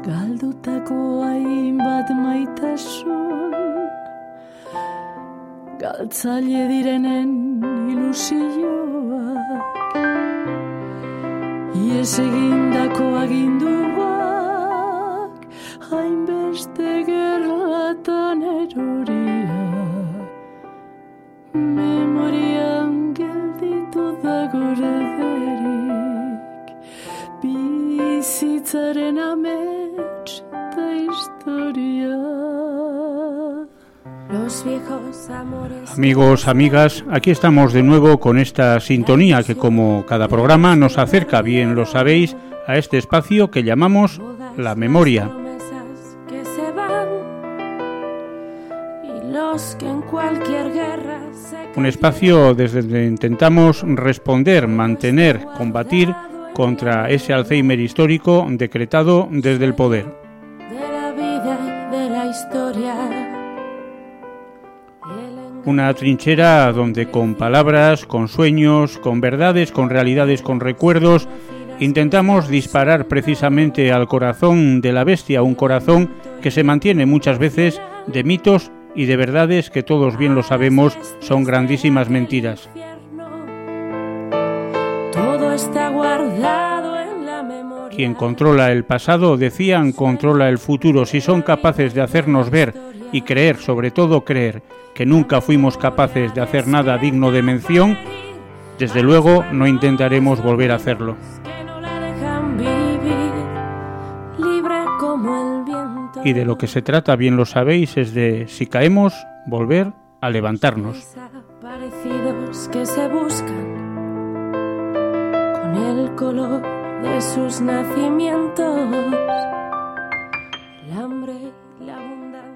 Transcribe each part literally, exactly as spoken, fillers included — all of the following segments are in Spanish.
Galdutako hainbat maitasun, galtzaile direnen ilusioak, ies egindako aginduak, hainbeste gerlatan eroria, memorian gelditu da gorederik, bizitzaren amets eta historia. Amigos, amigas, aquí estamos de nuevo con esta sintonía que, como cada programa, nos acerca, bien lo sabéis, a este espacio que llamamos La Memoria. Un espacio desde donde intentamos responder, mantener, combatir contra ese Alzheimer histórico decretado desde el poder. De la vida y de la historia. Una trinchera donde con palabras, con sueños, con verdades, con realidades, con recuerdos, intentamos disparar precisamente al corazón de la bestia, un corazón que se mantiene muchas veces de mitos y de verdades que todos bien lo sabemos son grandísimas mentiras. Todo está guardado en la memoria. Quien controla el pasado, decían, controla el futuro. Si son capaces de hacernos ver y creer, sobre todo creer, que nunca fuimos capaces de hacer nada digno de mención, desde luego no intentaremos volver a hacerlo. Y de lo que se trata, bien lo sabéis, es de, si caemos, volver a levantarnos. Desaparecidos que se buscan con el color de sus nacimientos, el hambre y la abundancia.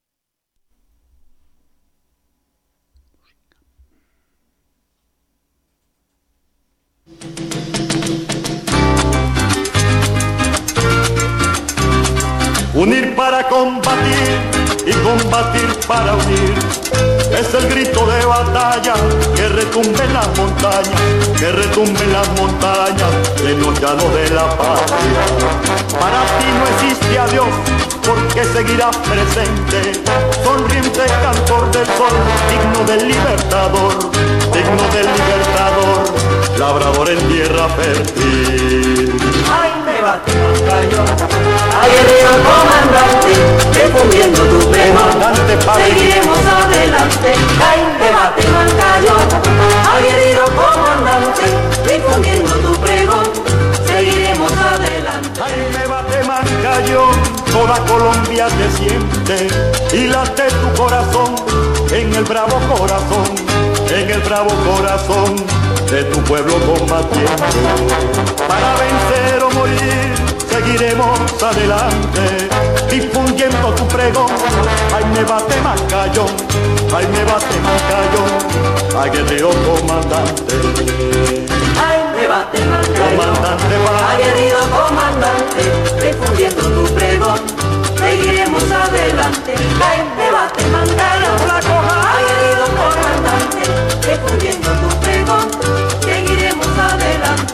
Unir para combatir y combatir para unir, es el grito de batalla que retumbe en las montañas, que retumbe en las montañas de los llanos de la patria. Para ti no existe adiós, porque seguirás presente, sonriente cantor del sol, digno del libertador, digno del libertador, labrador en tierra fértil. Ay, me bate Moncayo, aguerrido comandante, difundiendo tu pregón, seguiremos adelante. Ay, me bate Moncayo, aguerrido comandante, difundiendo tu pregón, seguiremos adelante. Ay, me bate Moncayo, toda Colombia te siente y late tu corazón en el bravo corazón, en el bravo corazón de tu pueblo combatiente. Para vencer o morir, seguiremos adelante, difundiendo tu pregón. Ay, me bate Moncayo, ay, me bate Moncayo, aguerrido comandante. Ay, me bate Moncayo, comandante va. aguerrido comandante, difundiendo tu pregón, seguiremos adelante. Ay, me bate Moncayo, aguerrido comandante, difundiendo tu pregón, seguiremos adelante.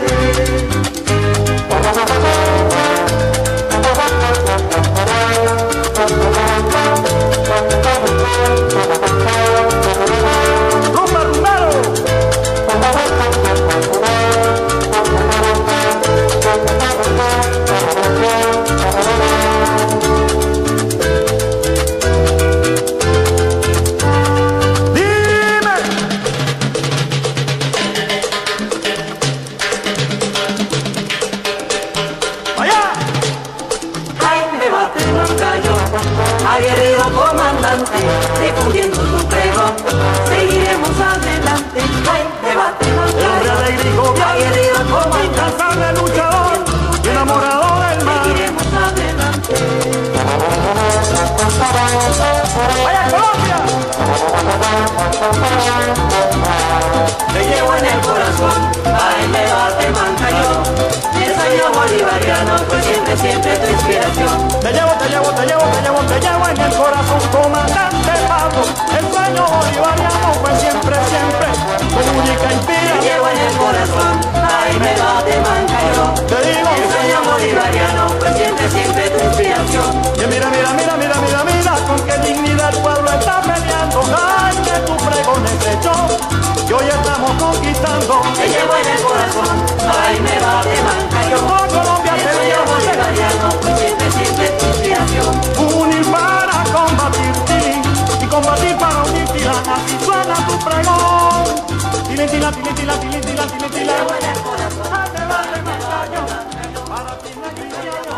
¡Rumba, rumbero! Aguerrido comandante, difundiendo tu pregón, seguiremos adelante. Ay, me bate Moncayo, aguerrido comandante, incansable luchador, enamorado del mar. seguiremos adelante. ¡Vaya Colombia! Te llevo en el corazón, ay, me bate Moncayo, el sueño bolivariano, pues siempre, siempre tu inspiración. Te llevo, te llevo, te llevo, te llevo, te llevo en el corazón, comandante Pablo. El sueño bolivariano fue siempre, siempre tu única inspiración. Te llevo en el corazón, ay, me bate Moncayo, Te digo, el sueño bolivariano, pues siempre, siempre tu inspiración. mira, mira, mira, mira, mira, con qué dignidad el pueblo está peleando. Jaime, tu pregón es hecho, y hoy estamos conquistando. Te llevo en el corazón, Jaime va de Mancayo. Por Colombia El te sueño llevo, bolivariano, pues siempre, siempre tu inspiración. unir para combatir, tilín, y combatir para unir, tilán. Así suena tu pregón. Tilín, tilán, tilín, tilán, tilín, tilán, tilín, Te tilán. llevo en el corazón, Jaime va de Jaime va de Mancayo, Mancayo. para ti no hay cristiano.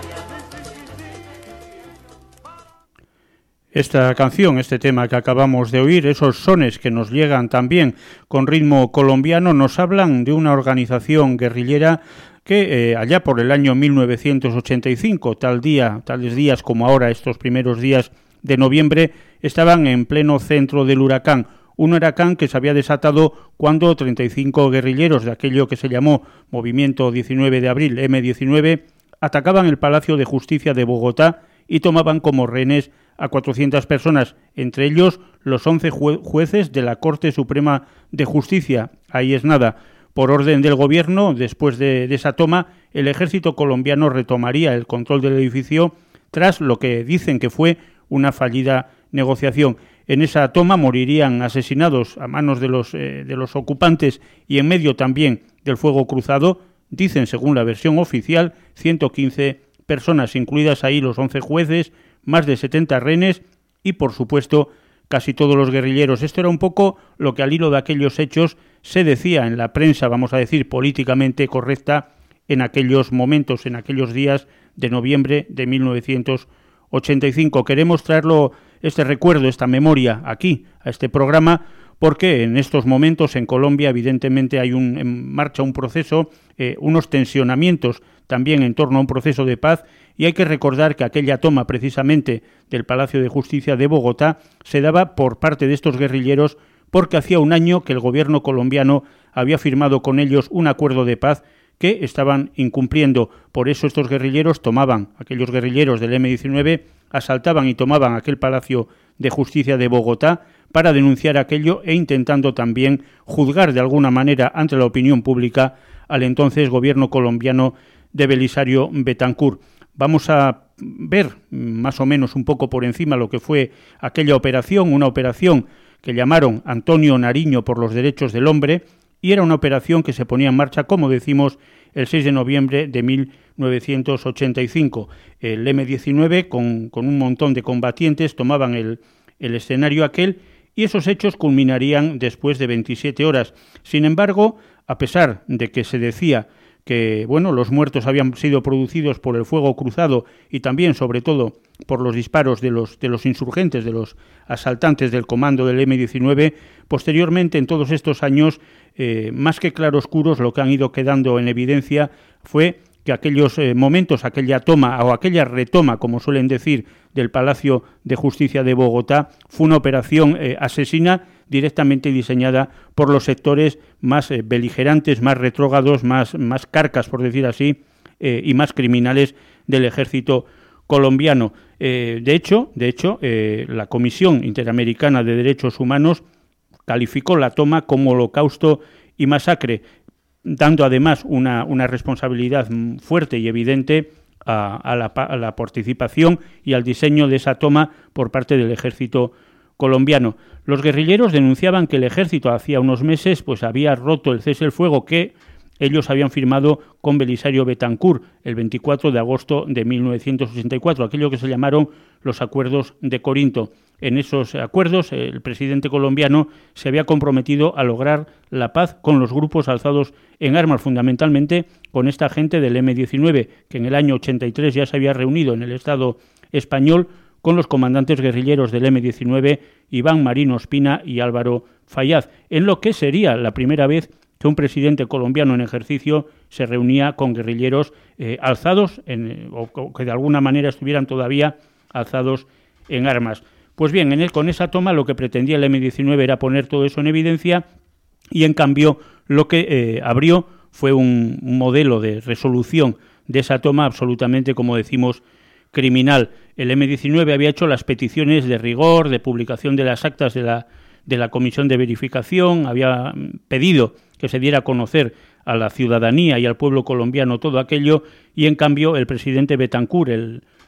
Esta canción, este tema que acabamos de oír, esos sones que nos llegan también con ritmo colombiano, nos hablan de una organización guerrillera que eh, allá por el año mil novecientos ochenta y cinco, tal día, tales días como ahora, estos primeros días de noviembre, estaban en pleno centro del huracán. Un huracán que se había desatado cuando treinta y cinco guerrilleros de aquello que se llamó Movimiento diecinueve de abril, eme diecinueve, atacaban el Palacio de Justicia de Bogotá y tomaban como rehenes a cuatrocientas personas, entre ellos los once jue- jueces de la Corte Suprema de Justicia. Ahí es nada. Por orden del gobierno, después de, de esa toma, el ejército colombiano retomaría el control del edificio tras lo que dicen que fue una fallida negociación. En esa toma morirían asesinados a manos de los, eh, de los ocupantes y en medio también del fuego cruzado, dicen según la versión oficial, ciento quince personas, incluidas ahí los once jueces, más de setenta rehenes y, por supuesto, casi todos los guerrilleros. Esto era un poco lo que al hilo de aquellos hechos se decía en la prensa, vamos a decir, políticamente correcta en aquellos momentos, en aquellos días de noviembre de mil novecientos ochenta y cinco. Queremos traerlo, este recuerdo, esta memoria, aquí, a este programa, porque en estos momentos en Colombia evidentemente hay un, en marcha un proceso, eh, unos tensionamientos también en torno a un proceso de paz, y hay que recordar que aquella toma precisamente del Palacio de Justicia de Bogotá se daba por parte de estos guerrilleros porque hacía un año que el gobierno colombiano había firmado con ellos un acuerdo de paz que estaban incumpliendo. Por eso estos guerrilleros tomaban, aquellos guerrilleros del eme diecinueve, asaltaban y tomaban aquel Palacio de Justicia de Bogotá para denunciar aquello e intentando también juzgar de alguna manera ante la opinión pública al entonces gobierno colombiano de Belisario Betancur. Vamos a ver más o menos un poco por encima lo que fue aquella operación, una operación que llamaron Antonio Nariño por los Derechos del Hombre, y era una operación que se ponía en marcha, como decimos, el seis de noviembre de mil novecientos ochenta y cinco. El eme diecinueve, con, con un montón de combatientes, tomaban el, el escenario aquel, y esos hechos culminarían después de veintisiete horas. Sin embargo, a pesar de que se decía que bueno, los muertos habían sido producidos por el fuego cruzado y también, sobre todo, por los disparos de los, de los insurgentes, de los asaltantes del comando del eme diecinueve, posteriormente, en todos estos años, eh, más que claroscuros, lo que han ido quedando en evidencia fue que aquellos eh, momentos, aquella toma o aquella retoma, como suelen decir, del Palacio de Justicia de Bogotá, fue una operación eh, asesina directamente diseñada por los sectores más eh, beligerantes, más retrógrados, más, más carcas, por decir así, eh, y más criminales del ejército colombiano. Eh, de hecho, de hecho eh, la Comisión Interamericana de Derechos Humanos calificó la toma como holocausto y masacre, dando además una, una responsabilidad fuerte y evidente a, a, la, a la participación y al diseño de esa toma por parte del ejército colombiano. Los guerrilleros denunciaban que el ejército hacía unos meses pues había roto el cese el fuego que ellos habían firmado con Belisario Betancur el veinticuatro de agosto de mil novecientos ochenta y cuatro, aquello que se llamaron los Acuerdos de Corinto. En esos acuerdos el presidente colombiano se había comprometido a lograr la paz con los grupos alzados en armas, fundamentalmente con esta gente del eme diecinueve, que en el año ochenta y tres ya se había reunido en el Estado español con los comandantes guerrilleros del eme diecinueve, Iván Marino Espina y Álvaro Fayad, en lo que sería la primera vez que un presidente colombiano en ejercicio se reunía con guerrilleros eh, alzados, en, o, o que de alguna manera estuvieran todavía alzados en armas. Pues bien, en él, con esa toma lo que pretendía el eme diecinueve era poner todo eso en evidencia y en cambio lo que eh, abrió fue un, un modelo de resolución de esa toma absolutamente, como decimos, criminal. El eme diecinueve había hecho las peticiones de rigor, de publicación de las actas de la, de la Comisión de Verificación, había pedido que se diera a conocer a la ciudadanía y al pueblo colombiano todo aquello, y en cambio el presidente Betancur, el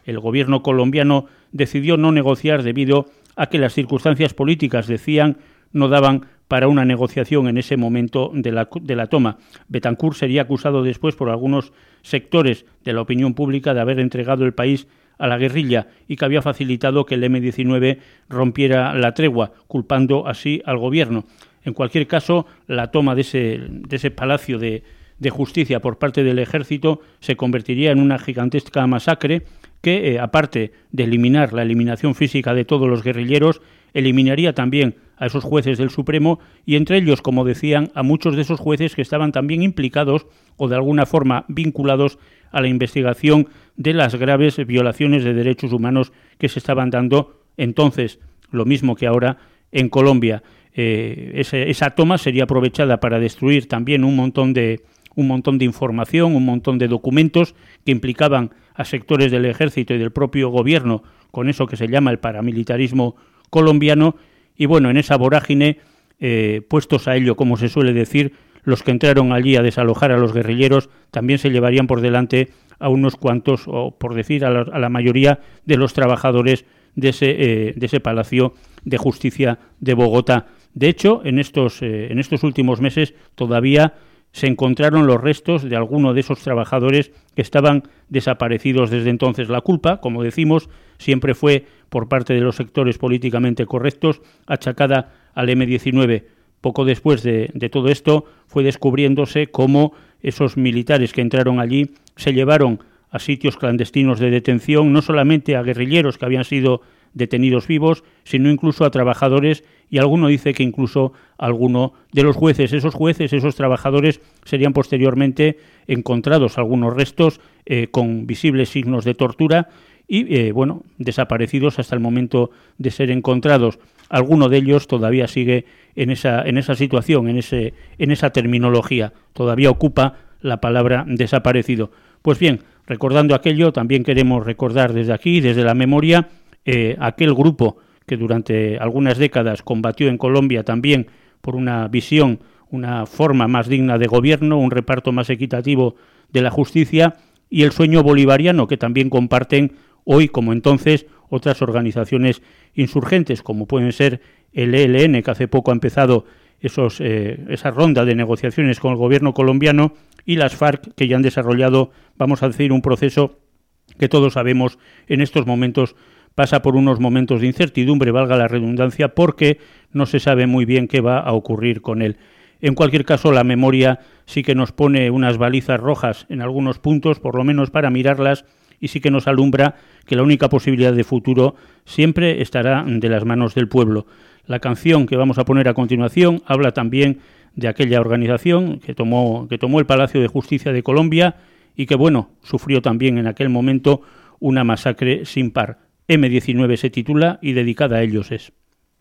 El gobierno colombiano decidió no negociar debido a que las circunstancias políticas, decían, no daban para una negociación en ese momento de la, de la toma. Betancourt sería acusado después por algunos sectores de la opinión pública de haber entregado el país a la guerrilla y que había facilitado que el eme diecinueve rompiera la tregua, culpando así al gobierno. En cualquier caso, la toma de ese, de ese palacio de, de justicia por parte del ejército se convertiría en una gigantesca masacre que, eh, aparte de eliminar la eliminación física de todos los guerrilleros, eliminaría también a esos jueces del Supremo y entre ellos, como decían, a muchos de esos jueces que estaban también implicados o de alguna forma vinculados a la investigación de las graves violaciones de derechos humanos que se estaban dando entonces, lo mismo que ahora en Colombia. Eh, ese, esa toma sería aprovechada para destruir también un montón de un montón de información, un montón de documentos que implicaban a sectores del ejército y del propio gobierno con eso que se llama el paramilitarismo colombiano. Y bueno, en esa vorágine, eh, puestos a ello, como se suele decir, los que entraron allí a desalojar a los guerrilleros también se llevarían por delante a unos cuantos, o por decir a la, a la mayoría de los trabajadores de ese, eh, de ese Palacio de Justicia de Bogotá. De hecho, en estos, eh, en estos últimos meses todavía se encontraron los restos de algunos de esos trabajadores que estaban desaparecidos desde entonces. La culpa, como decimos, siempre fue por parte de los sectores políticamente correctos achacada al eme diecinueve. Poco después de, de todo esto fue descubriéndose cómo esos militares que entraron allí se llevaron a sitios clandestinos de detención no solamente a guerrilleros que habían sido detenidos vivos, sino incluso a trabajadores, y alguno dice que incluso alguno de los jueces. Esos jueces, esos trabajadores, serían posteriormente encontrados algunos restos eh, con visibles signos de tortura y, eh, bueno, desaparecidos hasta el momento de ser encontrados. Alguno de ellos todavía sigue en esa, en esa situación, en, ese, en esa terminología. Todavía ocupa la palabra desaparecido. Pues bien, recordando aquello, también queremos recordar desde aquí, desde la memoria, eh, aquel grupo que durante algunas décadas combatió en Colombia también por una visión, una forma más digna de gobierno, un reparto más equitativo de la justicia y el sueño bolivariano que también comparten hoy, como entonces, otras organizaciones insurgentes, como pueden ser el e ele ene, que hace poco ha empezado esos, eh, esa ronda de negociaciones con el gobierno colombiano, y las FARC, que ya han desarrollado, vamos a decir, un proceso que todos sabemos en estos momentos pasa por unos momentos de incertidumbre, valga la redundancia, porque no se sabe muy bien qué va a ocurrir con él. En cualquier caso, la memoria sí que nos pone unas balizas rojas en algunos puntos, por lo menos para mirarlas, y sí que nos alumbra que la única posibilidad de futuro siempre estará de las manos del pueblo. La canción que vamos a poner a continuación habla también de aquella organización que tomó, que tomó el Palacio de Justicia de Colombia y que, bueno, sufrió también en aquel momento una masacre sin par. eme diecinueve se titula y dedicada a ellos es.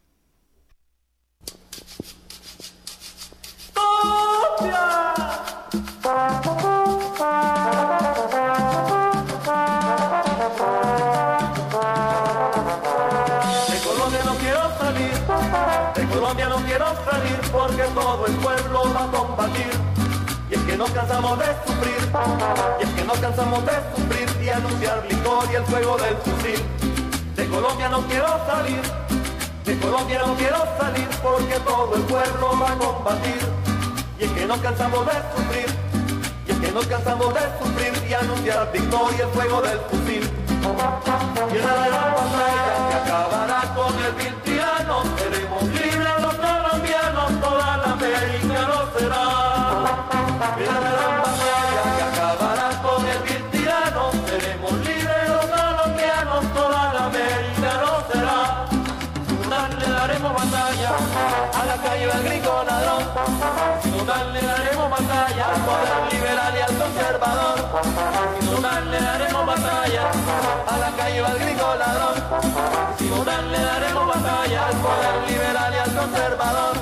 Porque todo el pueblo va a combatir. Y es que no cansamos de sufrir, y es que no cansamos de sufrir y anunciar victoria el fuego del fusil. De Colombia no quiero salir, de Colombia no quiero salir, porque todo el pueblo va a combatir. Y es que no cansamos de sufrir, y es que no cansamos de sufrir y anunciar victoria el fuego del fusil. Y en la gran batalla que acabará con el vil tirano, seremos libres los colombianos, toda la América no será. En la gran batalla que acabará con el vil tirano, seremos libres los colombianos, toda la América no será. Sin le daremos batalla a la calle al gringo ladrón, sin le daremos batalla al poder liberal y al conservador, sin le daremos batalla a la calle al gringo ladrón, sin le daremos batalla al poder liberal y al conservador.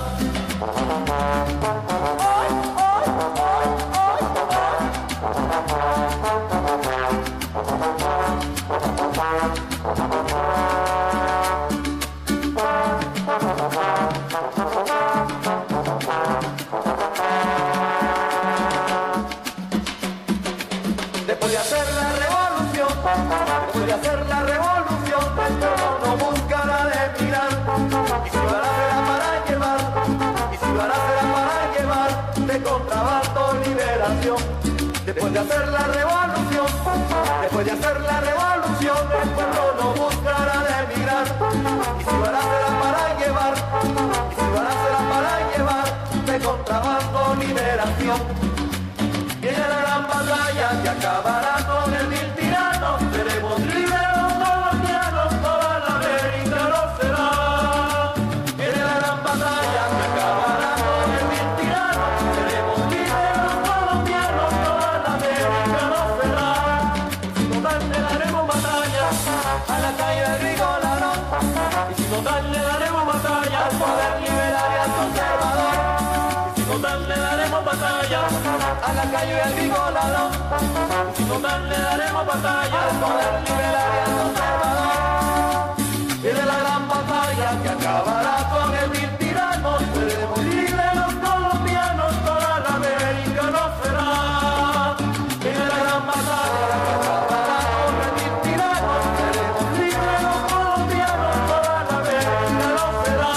revolución, después de hacer la revolución, después de hacer la revolución, el pueblo no buscará de emigrar. Y si Bará para llevar, y si Bará para llevar, de contrabando liberación. Viene la gran batalla que acabará con el vil tirano, seremos libres los colombianos, toda la América lo será. Viene la gran batalla que acabará con el vil tirano, seremos libres los colombianos, toda la América lo será. Y si total le daremos batalla a la calle del Rigolarón, y si total le daremos batalla al poder liberal y al conservador, y si total le daremos batalla a la calle y al Rigolarón, y si total le daremos batalla al poder liberal y al conservador. Viene la gran batalla que acabará con el vil tirano, seremos libres los colombianos, toda la América no será. Viene la gran batalla que acabará con el vil tirano, seremos libres los colombianos, toda la América no será.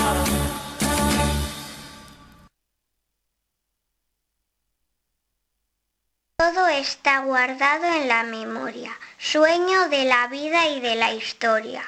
Todo está guardado en la memoria, sueño de la vida y de la historia.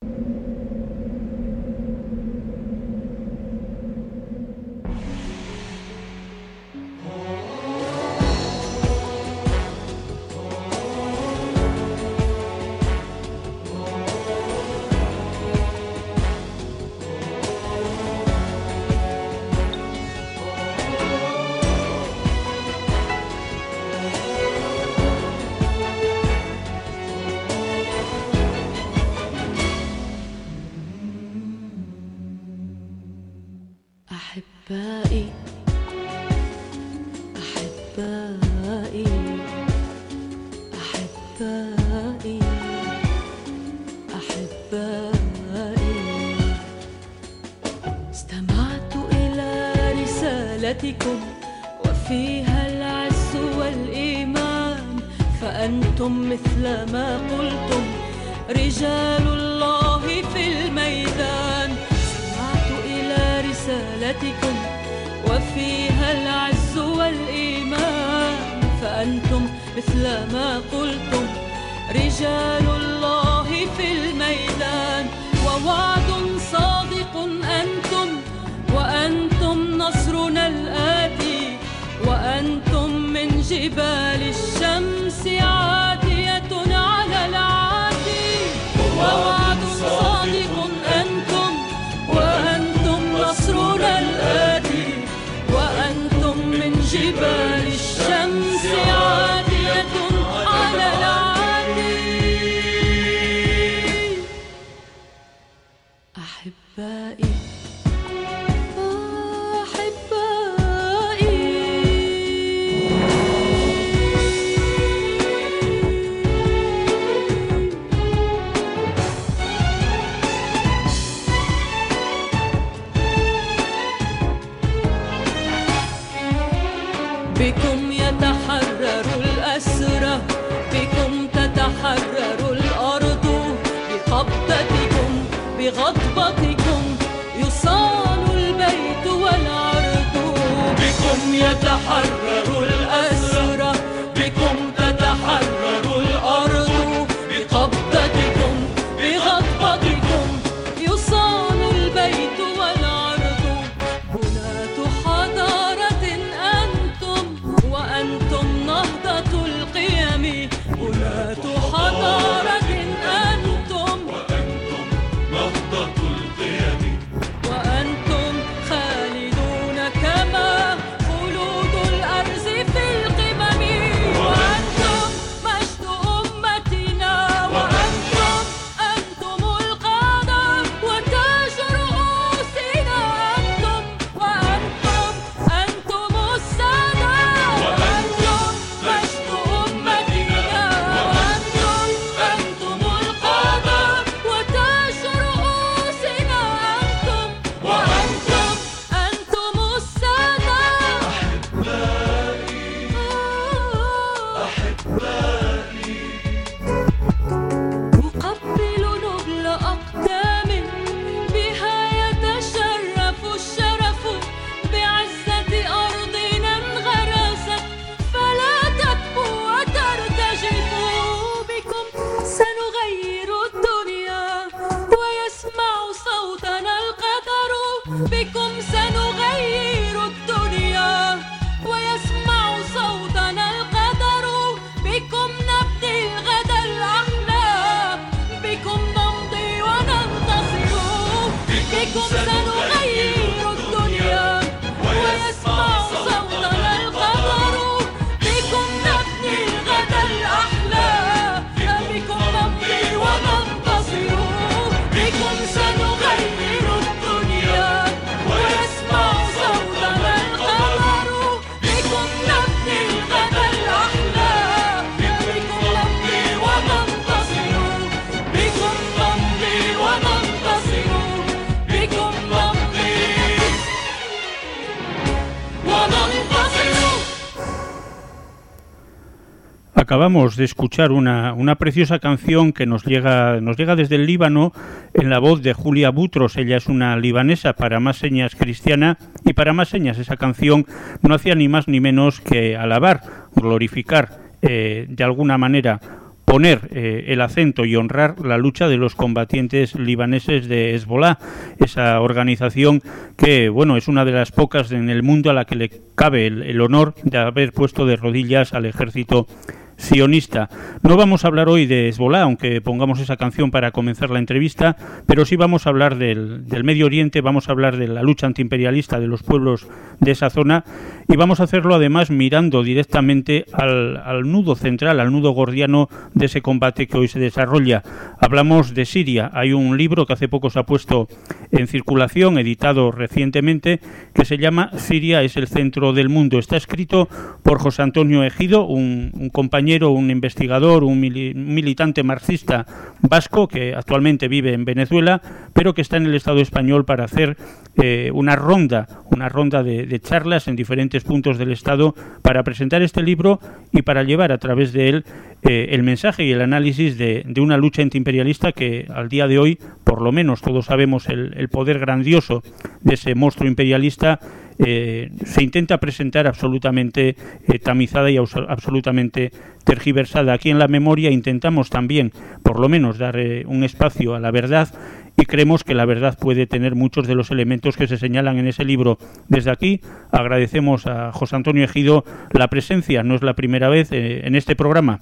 أحبائي أحبائي أحبائي أحبائي استمعت إلى رسالتكم وفيها العز والإيمان، فأنتم مثل ما قلتم رجال الله في الميدان. رسالتكم وفيها العز والإيمان، فأنتم مثل ما قلتم رجال الله في الميدان. ووعد صادق أنتم، وأنتم نصرنا الآتي، وأنتم من جبال الشمس عاتية على العاتي. ووعد صادق أنتم، وأنتم نصرنا الآتي، وأنتم من جبال الشمس عاتية على العاتي. أحبائي بكم يتحرر الأسرى، بكم تتحرر الأرض، بقبضتكم بغضبتكم يصان البيت والعرض. بكم يتحرر الأسرى، بكم تتحرر الأرض، بقبضتكم بغضبتكم يصان البيت والعرض. بناة حضارة أنتم، وأنتم نهضة القيم. بناة حضارة أنتم، وأنتم نهضة القيم. وأنتم خالدون كما خلود الأرز Acabamos de escuchar una, una preciosa canción que nos llega, nos llega desde el Líbano en la voz de Julia Boutros. Ella es una libanesa, para más señas cristiana, y para más señas esa canción no hacía ni más ni menos que alabar, glorificar, eh, de alguna manera poner eh, el acento y honrar la lucha de los combatientes libaneses de Hezbollah, esa organización que, bueno, es una de las pocas en el mundo a la que le cabe el, el honor de haber puesto de rodillas al ejército sionista. No vamos a hablar hoy de Hezbollah, aunque pongamos esa canción para comenzar la entrevista, pero sí vamos a hablar del, del Medio Oriente, vamos a hablar de la lucha antiimperialista de los pueblos de esa zona, y vamos a hacerlo además mirando directamente al, al nudo central, al nudo gordiano de ese combate que hoy se desarrolla. Hablamos de Siria. Hay un libro que hace poco se ha puesto en circulación, editado recientemente, que se llama Siria es el centro del mundo. Está escrito por José Antonio Ejido, un, un compañero, un investigador, un mili- militante marxista vasco que actualmente vive en Venezuela, pero que está en el Estado español para hacer eh, una ronda, una ronda de, de charlas en diferentes puntos del Estado para presentar este libro y para llevar a través de él eh, el mensaje y el análisis de, de una lucha antiimperialista que al día de hoy, por lo menos todos sabemos el, el poder grandioso de ese monstruo imperialista, eh, se intenta presentar absolutamente eh, tamizada y aus- absolutamente tergiversada. Aquí en La Memoria intentamos también, por lo menos, dar eh, un espacio a la verdad, y creemos que la verdad puede tener muchos de los elementos que se señalan en ese libro. Desde aquí agradecemos a José Antonio Ejido la presencia, no es la primera vez, eh, en este programa.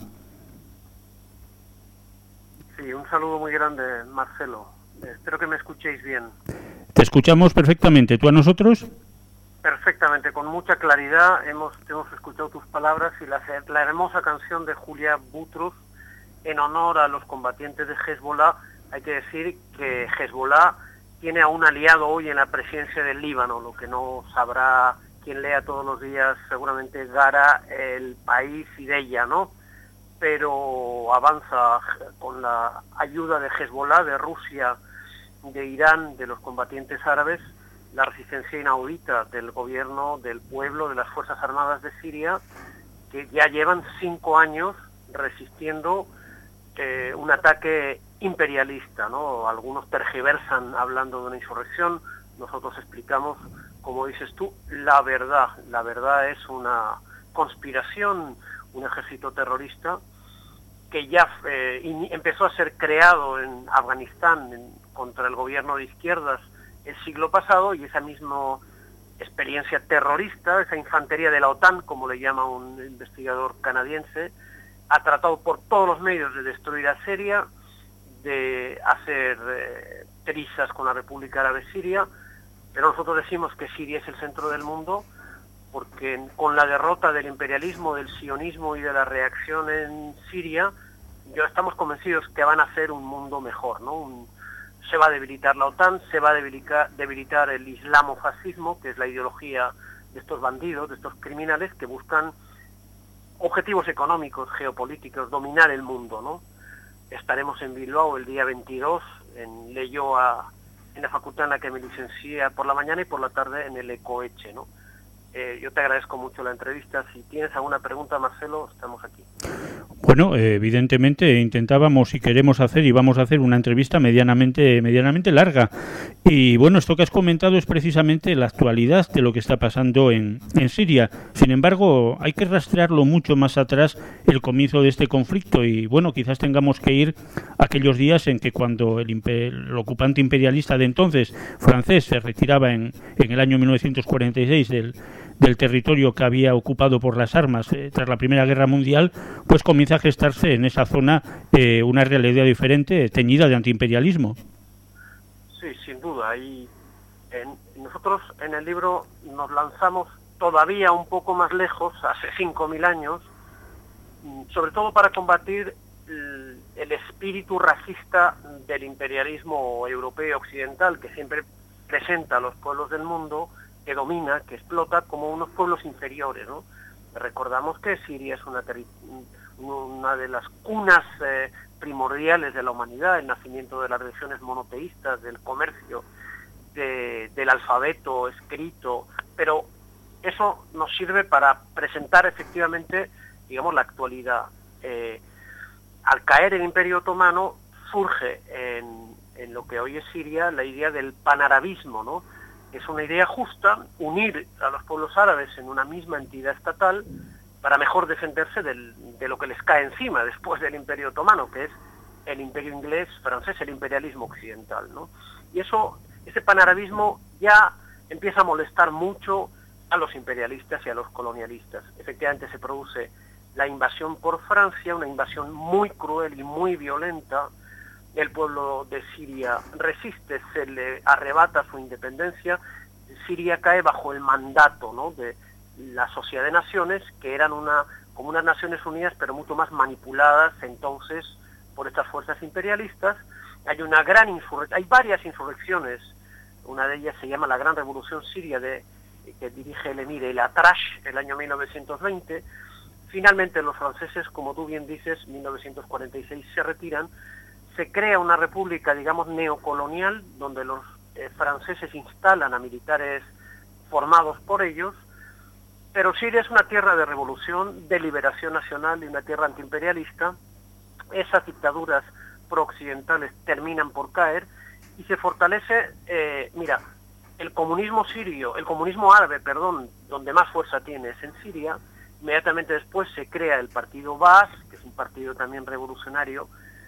Sí, un saludo muy grande, Marcelo. Espero que me escuchéis bien. Te escuchamos perfectamente. ¿Tú a nosotros? Perfectamente, con mucha claridad. Hemos, hemos escuchado tus palabras y la, la hermosa canción de Julia Boutros en honor a los combatientes de Hezbollah. Hay que decir que Hezbollah tiene a un aliado hoy en la presidencia del Líbano, lo que no sabrá quien lea todos los días seguramente Gara, El País y de ella, ¿no? Pero avanza con la ayuda de Hezbollah, de Rusia, de Irán, de los combatientes árabes, la resistencia inaudita del gobierno, del pueblo, de las Fuerzas Armadas de Siria, que ya llevan cinco años resistiendo eh, un ataque imperialista, ¿no? Algunos tergiversan hablando de una insurrección, nosotros explicamos, como dices tú, la verdad. La verdad es una conspiración, un ejército terrorista que ya eh, in, empezó a ser creado en Afganistán en, contra el gobierno de izquierdas el siglo pasado, y esa misma experiencia terrorista, esa infantería de la OTAN, como le llama un investigador canadiense, ha tratado por todos los medios de destruir a Siria, de hacer eh, trizas con la República Árabe Siria, pero nosotros decimos que Siria es el centro del mundo porque con la derrota del imperialismo, del sionismo y de la reacción en Siria, ya estamos convencidos que van a hacer un mundo mejor, ¿no? Un, se va a debilitar la OTAN, se va a debilitar, debilitar el islamofascismo, que es la ideología de estos bandidos, de estos criminales que buscan objetivos económicos, geopolíticos, dominar el mundo, ¿no? Estaremos en Bilbao el día veintidós, en Leioa, en la facultad en la que me licencié por la mañana, y por la tarde en el Ecoeche, ¿no? Eh, yo te agradezco mucho la entrevista. Si tienes alguna pregunta, Marcelo, estamos aquí. Bueno, eh, evidentemente intentábamos y queremos hacer y vamos a hacer una entrevista medianamente medianamente larga. Y bueno, esto que has comentado es precisamente la actualidad de lo que está pasando en, en Siria. Sin embargo, hay que rastrearlo mucho más atrás, el comienzo de este conflicto. Y bueno, quizás tengamos que ir a aquellos días en que cuando el, imper, el ocupante imperialista de entonces, francés, se retiraba en, en el año mil novecientos cuarenta y seis del del territorio que había ocupado por las armas eh, tras la Primera Guerra Mundial, pues comienza a gestarse en esa zona eh, una realidad diferente, teñida de antiimperialismo. Sí, sin duda. Y en, nosotros en el libro nos lanzamos todavía un poco más lejos, hace cinco mil años, sobre todo para combatir el, el espíritu racista del imperialismo europeo occidental, que siempre presenta a los pueblos del mundo, que domina, que explota, como unos pueblos inferiores, ¿no? Recordamos que Siria es una, teri- una de las cunas eh, primordiales de la humanidad, el nacimiento de las religiones monoteístas, del comercio, de, del alfabeto escrito, pero eso nos sirve para presentar efectivamente, digamos, la actualidad. eh, al caer el Imperio Otomano surge en, en lo que hoy es Siria la idea del panarabismo, ¿no? Es una idea justa, unir a los pueblos árabes en una misma entidad estatal para mejor defenderse del, de lo que les cae encima después del Imperio Otomano, que es el Imperio inglés, francés, el imperialismo occidental, ¿no? Y eso, ese panarabismo ya empieza a molestar mucho a los imperialistas y a los colonialistas. Efectivamente se produce la invasión por Francia, una invasión muy cruel y muy violenta. El pueblo de Siria resiste, se le arrebata su independencia. Siria cae bajo el mandato, ¿no?, de la Sociedad de Naciones, que eran una como unas Naciones Unidas, pero mucho más manipuladas entonces por estas fuerzas imperialistas. Hay una gran insurrección, hay varias insurrecciones. Una de ellas se llama la Gran Revolución Siria, de, que dirige el emir El Atrash, el año mil novecientos veinte. Finalmente los franceses, como tú bien dices, mil novecientos cuarenta y seis se retiran. Se crea una república, digamos, neocolonial, donde los eh, franceses instalan a militares formados por ellos, pero Siria es una tierra de revolución, de liberación nacional y una tierra antiimperialista. Esas dictaduras prooccidentales terminan por caer y se fortalece, eh, mira, el comunismo sirio, el comunismo árabe, perdón, donde más fuerza tiene es en Siria. Inmediatamente después se crea el partido Baas, que es un partido también revolucionario,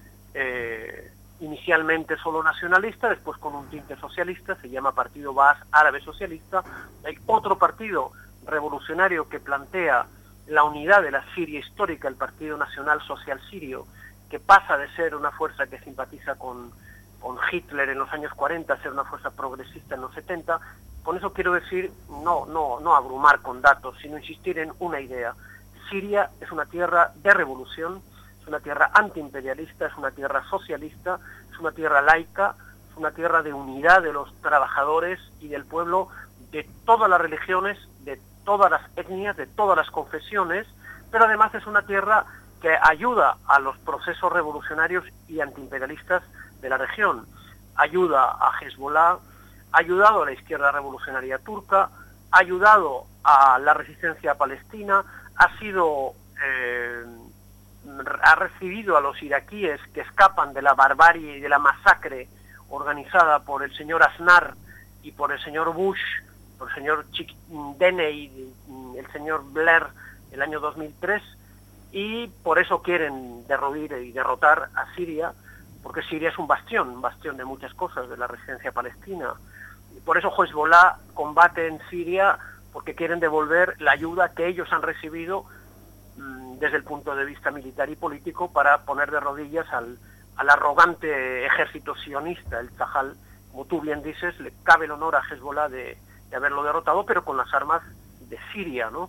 eh, inicialmente solo nacionalista, después con un tinte socialista, se llama Partido Baas Árabe Socialista. Hay otro partido revolucionario que plantea la unidad de la Siria histórica, el Partido Nacional Social Sirio, que pasa de ser una fuerza que simpatiza con, con Hitler en los años cuarenta a ser una fuerza progresista en los setenta. Con eso quiero decir, no, no, no abrumar con datos, sino insistir en una idea. Siria es una tierra de revolución, es una tierra antiimperialista, es una tierra socialista, es una tierra laica, es una tierra de unidad de los trabajadores y del pueblo, de todas las religiones, de todas las etnias, de todas las confesiones, pero además es una tierra que ayuda a los procesos revolucionarios y antiimperialistas de la región. Ayuda a Hezbollah, ha ayudado a la izquierda revolucionaria turca, ha ayudado a la resistencia palestina, ha sido... Eh, ha recibido a los iraquíes que escapan de la barbarie y de la masacre organizada por el señor Aznar y por el señor Bush, por el señor Deney y el señor Blair el año dos mil tres, y por eso quieren derroir y derrotar a Siria, porque Siria es un bastión, un bastión de muchas cosas, de la resistencia palestina. Y por eso Hezbollah combate en Siria, porque quieren devolver la ayuda que ellos han recibido desde el punto de vista militar y político para poner de rodillas al, al arrogante ejército sionista, el Tzahal. Como tú bien dices, le cabe el honor a Hezbollah de, de haberlo derrotado, pero con las armas de Siria, ¿no?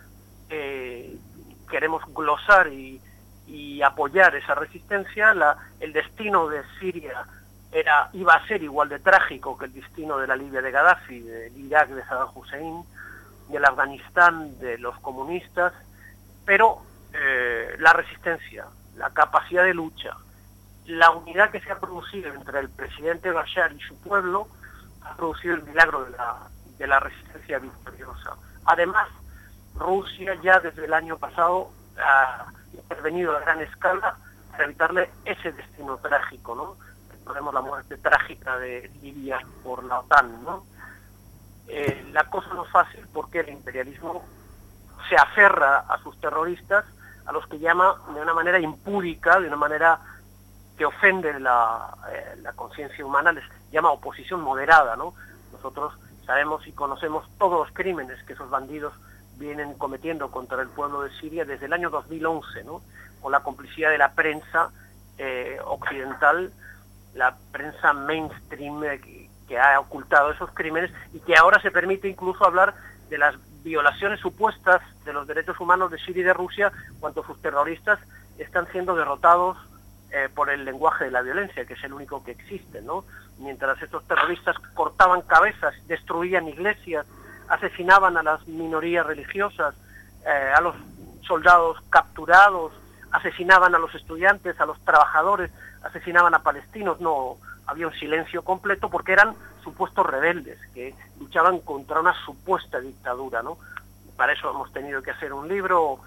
Eh, queremos glosar y, y apoyar esa resistencia. La, el destino de Siria era, iba a ser igual de trágico que el destino de la Libia de Gaddafi, del Irak de Saddam Hussein, del Afganistán de los comunistas, pero eh, la resistencia, la capacidad de lucha, la unidad que se ha producido entre el presidente Bashar y su pueblo ha producido el milagro de la, de la resistencia victoriosa. Además, Rusia ya desde el año pasado ha intervenido a gran escala para evitarle ese destino trágico, ¿no? Recordemos la muerte trágica de Libia por la OTAN, ¿no? Eh, la cosa no es fácil porque el imperialismo se aferra a sus terroristas, a los que llama de una manera impúdica, de una manera que ofende la, eh, la conciencia humana, les llama oposición moderada, ¿no? Nosotros sabemos y conocemos todos los crímenes que esos bandidos vienen cometiendo contra el pueblo de Siria desde el año dos mil once, ¿no? Con la complicidad de la prensa eh, occidental, la prensa mainstream eh, que, que ha ocultado esos crímenes y que ahora se permite incluso hablar de las violaciones supuestas de los derechos humanos de Siria y de Rusia, cuando sus terroristas están siendo derrotados eh, por el lenguaje de la violencia, que es el único que existe, ¿no? Mientras estos terroristas cortaban cabezas, destruían iglesias, asesinaban a las minorías religiosas, eh, a los soldados capturados, asesinaban a los estudiantes, a los trabajadores, asesinaban a palestinos, no había un silencio completo porque eran supuestos rebeldes que luchaban contra una supuesta dictadura, ¿no? Para eso hemos tenido que hacer un libro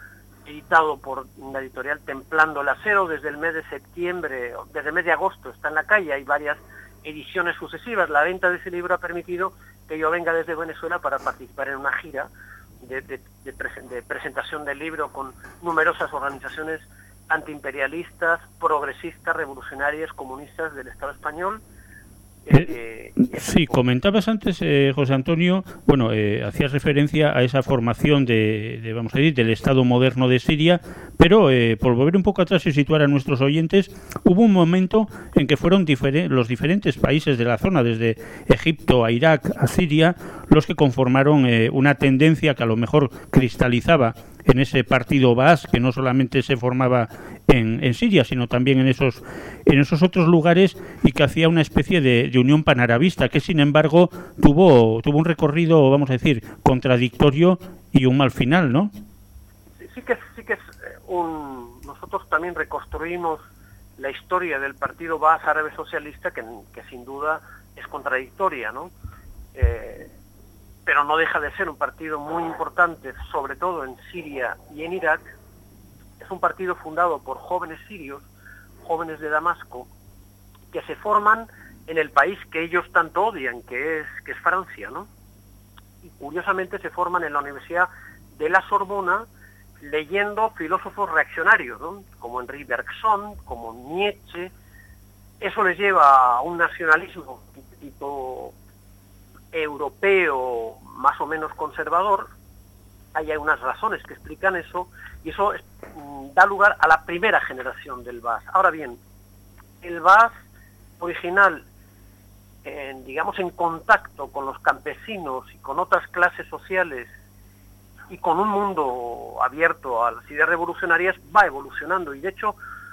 editado por una editorial Templando el Acero desde el mes de septiembre, desde el mes de agosto está en la calle, hay varias ediciones sucesivas. La venta de ese libro ha permitido que yo venga desde Venezuela para participar en una gira de, de, de, presen, de presentación del libro con numerosas organizaciones antiimperialistas, progresistas, revolucionarias, comunistas del Estado español. Eh, sí, comentabas antes, eh, José Antonio, bueno, eh, hacías referencia a esa formación de, de, vamos a decir, del Estado moderno de Siria, pero eh, por volver un poco atrás y situar a nuestros oyentes, hubo un momento en que fueron difere- los diferentes países de la zona, desde Egipto a Irak a Siria, los que conformaron eh, una tendencia que a lo mejor cristalizaba en ese partido Baas, que no solamente se formaba en, en Siria, sino también en esos en esos otros lugares, y que hacía una especie de, de unión panarabista, que sin embargo tuvo tuvo un recorrido, vamos a decir, contradictorio y un mal final, ¿no? Sí, sí que sí que es un... Nosotros también reconstruimos la historia del partido Baas Árabe Socialista, que, que sin duda es contradictoria, ¿no? Eh, pero no deja de ser un partido muy importante, sobre todo en Siria y en Irak. Es un partido fundado por jóvenes sirios, jóvenes de Damasco, que se forman en el país que ellos tanto odian, que es, que es Francia, ¿no? Y curiosamente se forman en la Universidad de la Sorbona, leyendo filósofos reaccionarios, ¿no? Como Henri Bergson, como Nietzsche. Eso les lleva a un nacionalismo tipo europeo más o menos conservador. Hay unas razones que explican eso, y eso es, da lugar a la primera generación del Baas. Ahora bien, el Baas original, en, digamos, en contacto con los campesinos y con otras clases sociales y con un mundo abierto a las ideas revolucionarias, va evolucionando, y de hecho,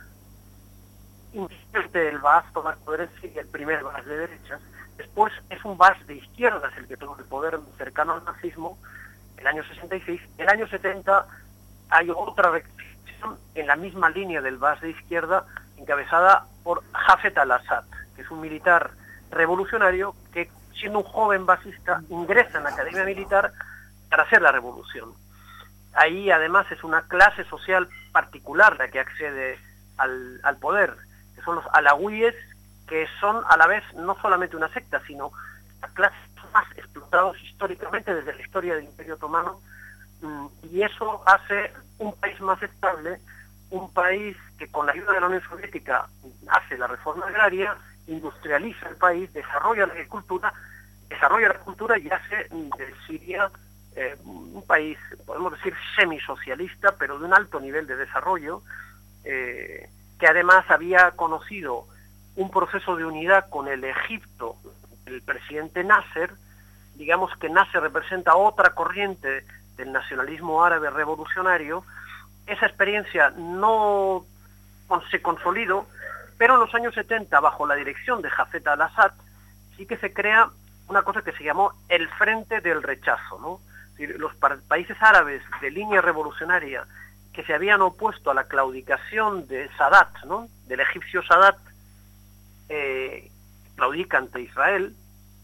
inicialmente el Baas toma el poder en Siria, el primer Baas de derechas. Después es un Baas de izquierdas el que toma el poder cercano al nazismo, el año sesenta y seis. El año setenta hay otra rectificación en la misma línea del Baas de izquierda, encabezada por Hafez al-Assad, que es un militar revolucionario que, siendo un joven basista, ingresa en la academia militar para hacer la revolución. Ahí además es una clase social particular la que accede al, al poder, que son los alawíes, que son a la vez no solamente una secta, sino las clases más explotadas históricamente desde la historia del Imperio Otomano, y eso hace un país más estable, un país que con la ayuda de la Unión Soviética hace la reforma agraria, industrializa el país, desarrolla la agricultura, desarrolla la cultura y hace de Siria eh, un país, podemos decir, semisocialista, pero de un alto nivel de desarrollo, eh, que además había conocido un proceso de unidad con el Egipto, el presidente Nasser. Digamos que Nasser representa otra corriente del nacionalismo árabe revolucionario. Esa experiencia no se consolidó, pero en los años setenta, bajo la dirección de Hafez al-Assad, sí que se crea una cosa que se llamó el Frente del Rechazo, ¿no? Es decir, los países árabes de línea revolucionaria que se habían opuesto a la claudicación de Sadat, ¿no?, del egipcio Sadat, eh, claudica ante Israel,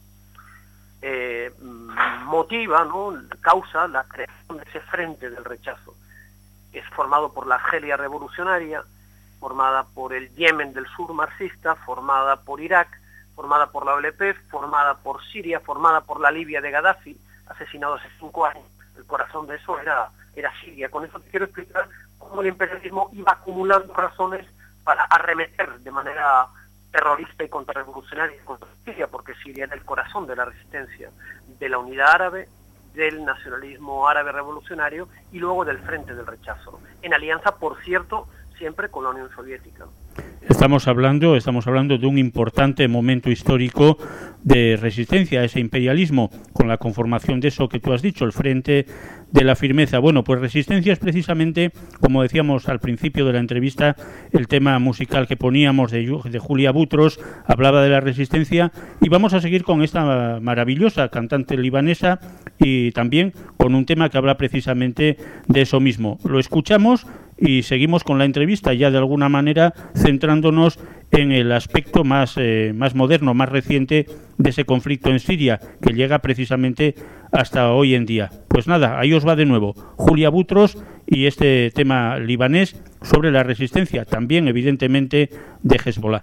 eh, motiva, ¿no?, causa la creación de ese Frente del Rechazo. Es formado por la Argelia revolucionaria, formada por el Yemen del sur marxista, formada por Irak, formada por la O L P, formada por Siria, formada por la Libia de Gaddafi, asesinado hace cinco años. El corazón de eso era, era Siria. Con eso te quiero explicar cómo el imperialismo iba acumulando razones para arremeter de manera terrorista y contrarrevolucionaria contra Siria, porque Siria era el corazón de la resistencia, de la unidad árabe, del nacionalismo árabe revolucionario y luego del Frente del Rechazo, en alianza, por cierto, siempre con la Unión Soviética. Estamos hablando, estamos hablando de un importante momento histórico de resistencia a ese imperialismo, con la conformación de eso que tú has dicho, el Frente de la Firmeza. Bueno, pues resistencia es precisamente, como decíamos al principio de la entrevista, el tema musical que poníamos de, de Julia Butros, hablaba de la resistencia, y vamos a seguir con esta maravillosa cantante libanesa y también con un tema que habla precisamente de eso mismo. Lo escuchamos y seguimos con la entrevista, ya de alguna manera centrándonos en el aspecto más, eh, más moderno, más reciente de ese conflicto en Siria, que llega precisamente hasta hoy en día. Pues nada, ahí os va de nuevo Julia Butros y este tema libanés sobre la resistencia, también evidentemente de Hezbollah.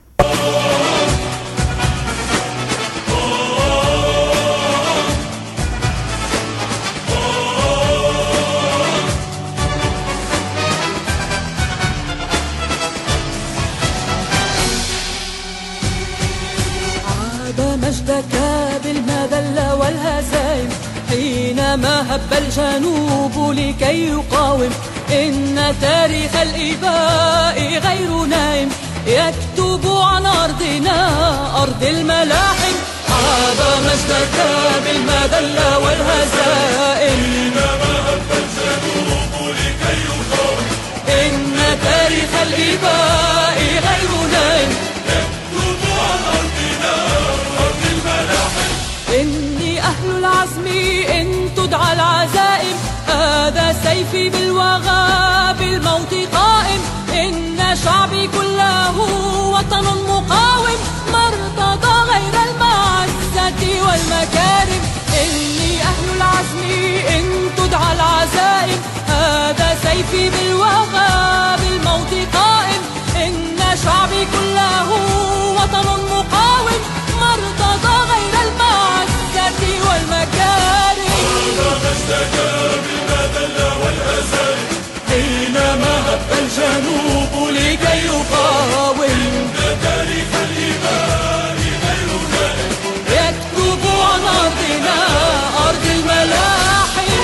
مجدك بالمذلة والهزائم حينما هب الجنوب لكي يقاوم إن تاريخ الإباء غير نائم يكتب عن أرضنا أرض الملاحم عاد مجدك بالمذلة والهزائم حينما هب الجنوب لكي يقاوم إن تاريخ الإباء غير نائم يكتب عن أرضنا أرض الملاحم إني أهل العزم إن تدعى العزائم هذا سيفي بالوغى بالموت قائم إن شعبي كله وطن مقاوم ما ارتضى غير المعزة والمكارم إني أهل العزم إن تدعى العزائم هذا سيفي بالوغى بالموت قائم إن شعبي كله وطن مقاوم ما ارتضى غير المعزة والمكارم هذا اشتكى بالمذلة والهزائم حينما هب الجنوب لكي يقاوم إن تاريخ الإباء غير نائم يكتب عن أرضنا أرض الملاحم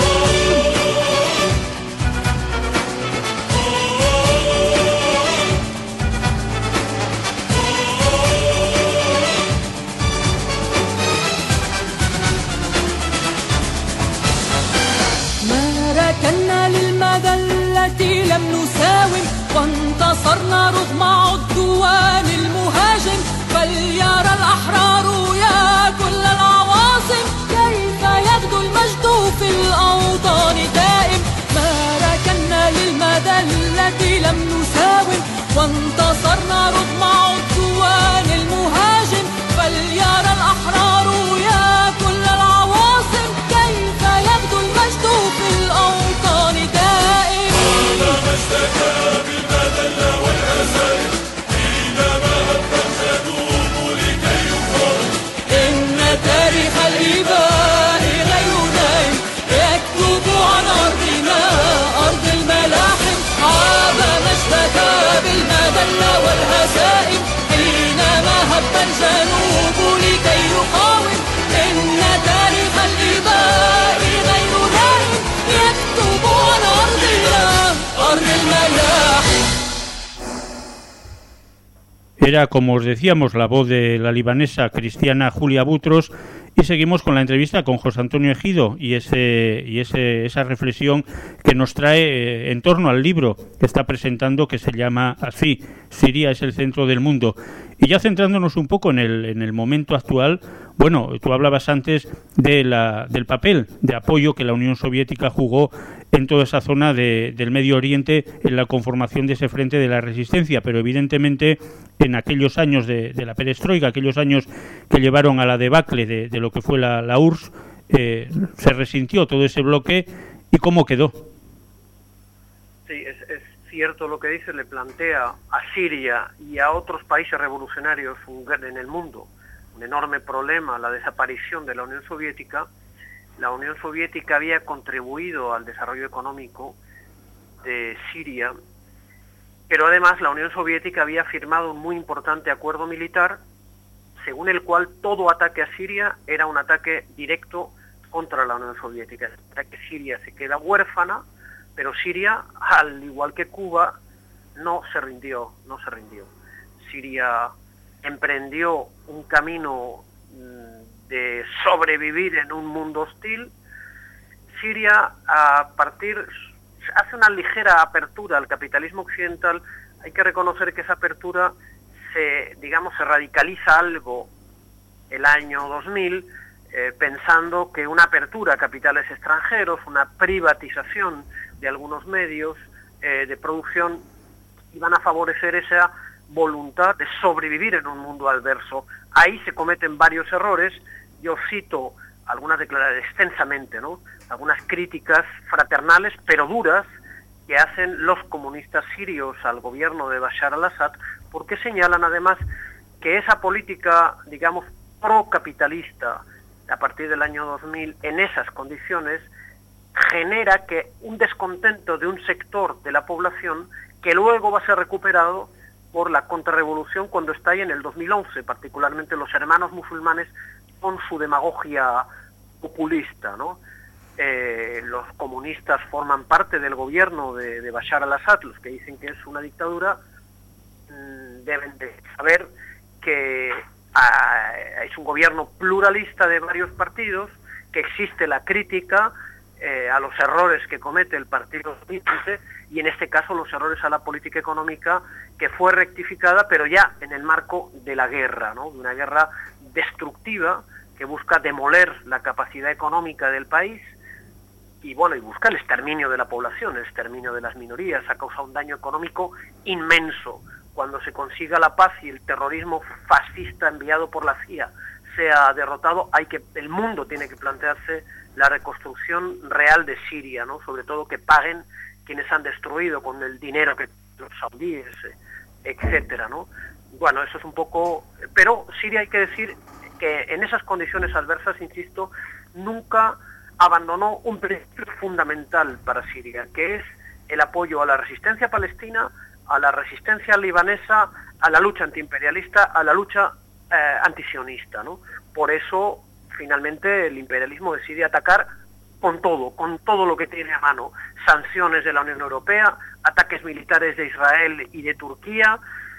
كنا للمذلة لم نساوم وانتصرنا رغم عدوان المهاجم فليرى الأحرار يا كل العواصم كيف يغدو المجد في الأوطان دائم ما ركنا للمذلة لم نساوم وانتصرنا رغم عدوان المهاجم فليرى الأحرار يا كل العواصم كيف يغدو المجد في الأوطان دائم هذا ما اشتكى بالمذلة والهزائم حينما هب الجنوب لكي يقاوم إن تاريخ الإباء غير نائم يكتب عن أرضنا أرض الملاحم هذا ما اشتكى بالمذلة والهزائم حينما هب الجنوب لكي يقاوم إن تاريخ الإباء غير نائم يكتب عن أرضنا أرض الملاحم. Era, como os decíamos, la voz de la libanesa cristiana Julia Butros, y seguimos con la entrevista con José Antonio Ejido y ese y ese esa reflexión que nos trae eh, en torno al libro que está presentando, que se llama así, Siria es el centro del mundo. Y ya centrándonos un poco en el en el momento actual, bueno, tú hablabas antes de la del papel de apoyo que la Unión Soviética jugó en toda esa zona de, del Medio Oriente en la conformación de ese frente de la resistencia, pero evidentemente en aquellos años de, de la perestroika, aquellos años que llevaron a la debacle de, de lo que fue la, la U R S, eh, se resintió todo ese bloque. ¿Y cómo quedó? Sí, es, es cierto lo que dice, le plantea a Siria y a otros países revolucionarios un, en el mundo un enorme problema, la desaparición de la Unión Soviética. La Unión Soviética había contribuido al desarrollo económico de Siria, pero además la Unión Soviética había firmado un muy importante acuerdo militar, según el cual todo ataque a Siria era un ataque directo contra la Unión Soviética. Para que Siria se queda huérfana, pero Siria, al igual que Cuba, no se rindió, no se rindió. Siria emprendió un camino de sobrevivir en un mundo hostil. Siria, a partir, hace una ligera apertura al capitalismo occidental. Hay que reconocer que esa apertura se, digamos, se radicaliza algo el año dos mil, eh, pensando que una apertura a capitales extranjeros, una privatización de algunos medios, eh, de producción y van a favorecer esa voluntad de sobrevivir en un mundo adverso. Ahí se cometen varios errores. Yo cito algunas declaraciones extensamente, ¿no? Algunas críticas fraternales pero duras que hacen los comunistas sirios al gobierno de Bashar al-Assad, porque señalan además que esa política, digamos, procapitalista a partir del año dos mil en esas condiciones genera que un descontento de un sector de la población que luego va a ser recuperado por la contrarrevolución cuando estalle en el dos mil once, particularmente los hermanos musulmanes con su demagogia populista, ¿no? Eh, los comunistas forman parte del gobierno de, de Bashar al-Assad, los que dicen que es una dictadura, mmm, deben de saber que ah, es un gobierno pluralista de varios partidos, que existe la crítica eh, a los errores que comete el partido dominante, y en este caso los errores a la política económica, que fue rectificada, pero ya en el marco de la guerra, ¿no? De una guerra destructiva que busca demoler la capacidad económica del país y bueno, y busca el exterminio de la población, el exterminio de las minorías. Ha causado un daño económico inmenso. Cuando se consiga la paz y el terrorismo fascista enviado por la C I A sea derrotado, hay que, el mundo tiene que plantearse la reconstrucción real de Siria, ¿no? Sobre todo que paguen quienes han destruido con el dinero que los saudíes, etcétera, ¿no? Bueno, eso es un poco... Pero Siria, hay que decir que en esas condiciones adversas, insisto, nunca abandonó un principio fundamental para Siria, que es el apoyo a la resistencia palestina, a la resistencia libanesa, a la lucha antiimperialista, a la lucha eh, antisionista, ¿no? Por eso, finalmente, el imperialismo decide atacar con todo, con todo lo que tiene a mano. Sanciones de la Unión Europea, ataques militares de Israel y de Turquía,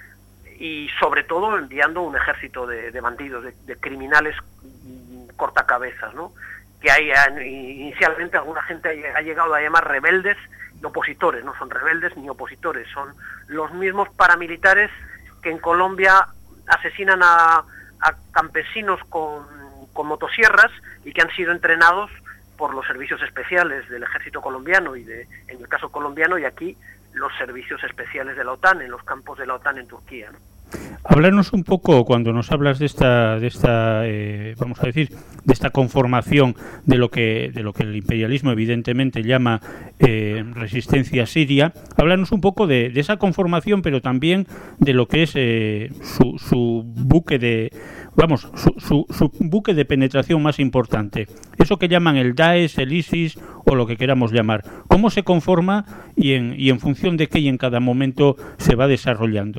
y sobre todo enviando un ejército de, de bandidos, de, de criminales cortacabezas, ¿no? Que hay inicialmente alguna gente ha llegado a llamar rebeldes y opositores. No son rebeldes ni opositores, son los mismos paramilitares que en Colombia asesinan a, a campesinos con, con motosierras y que han sido entrenados por los servicios especiales del ejército colombiano y de, en el caso colombiano, y aquí los servicios especiales de la OTAN en los campos de la OTAN en Turquía, ¿no? Háblanos un poco, cuando nos hablas de esta, de esta eh, vamos a decir, de esta conformación de lo que de lo que el imperialismo evidentemente llama eh, resistencia siria. Háblanos un poco de, de esa conformación, pero también de lo que es eh, su, su buque de, vamos, su, su, su buque de penetración más importante. Eso que llaman el Daesh, el ISIS o lo que queramos llamar. ¿Cómo se conforma y en, y en función de qué y en cada momento se va desarrollando?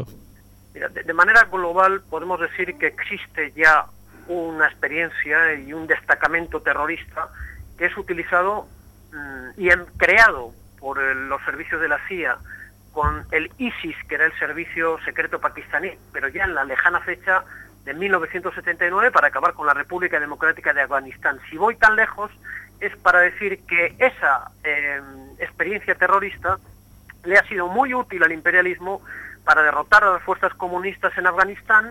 De manera global podemos decir que existe ya una experiencia y un destacamento terrorista que es utilizado mmm, y en, creado por el, los servicios de la C I A con el ISIS, que era el servicio secreto pakistaní, pero ya en la lejana fecha de mil novecientos setenta y nueve para acabar con la República Democrática de Afganistán. Si voy tan lejos es para decir que esa eh, experiencia terrorista le ha sido muy útil al imperialismo para derrotar a las fuerzas comunistas en Afganistán,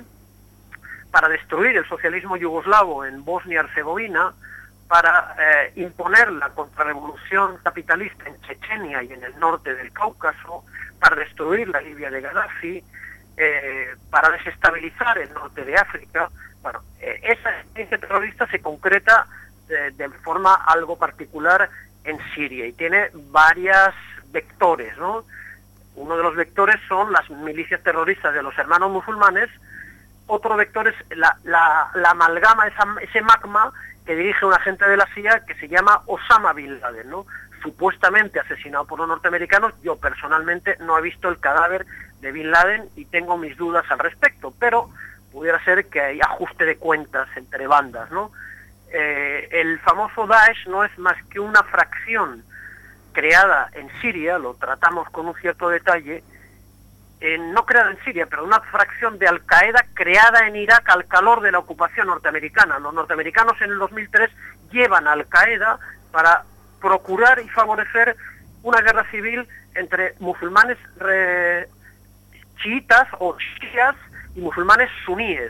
para destruir el socialismo yugoslavo en Bosnia-Herzegovina, para eh, imponer la contrarrevolución capitalista en Chechenia y en el norte del Cáucaso, para destruir la Libia de Gaddafi, eh, para desestabilizar el norte de África. Bueno, eh, esa experiencia terrorista se concreta de, de forma algo particular en Siria y tiene varios vectores, ¿no? Uno de los vectores son las milicias terroristas de los hermanos musulmanes. Otro vector es la, la, la amalgama, esa, ese magma que dirige un agente de la C I A que se llama Osama Bin Laden, ¿no? Supuestamente asesinado por los norteamericanos. Yo personalmente no he visto el cadáver de Bin Laden y tengo mis dudas al respecto, pero pudiera ser que hay ajuste de cuentas entre bandas, ¿no? Eh, el famoso Daesh no es más que una fracción creada en Siria, lo tratamos con un cierto detalle, eh, no creada en Siria, pero una fracción de Al-Qaeda creada en Irak al calor de la ocupación norteamericana. Los norteamericanos en el dos mil tres llevan a Al-Qaeda para procurar y favorecer una guerra civil entre musulmanes re... chiitas o chiías y musulmanes suníes.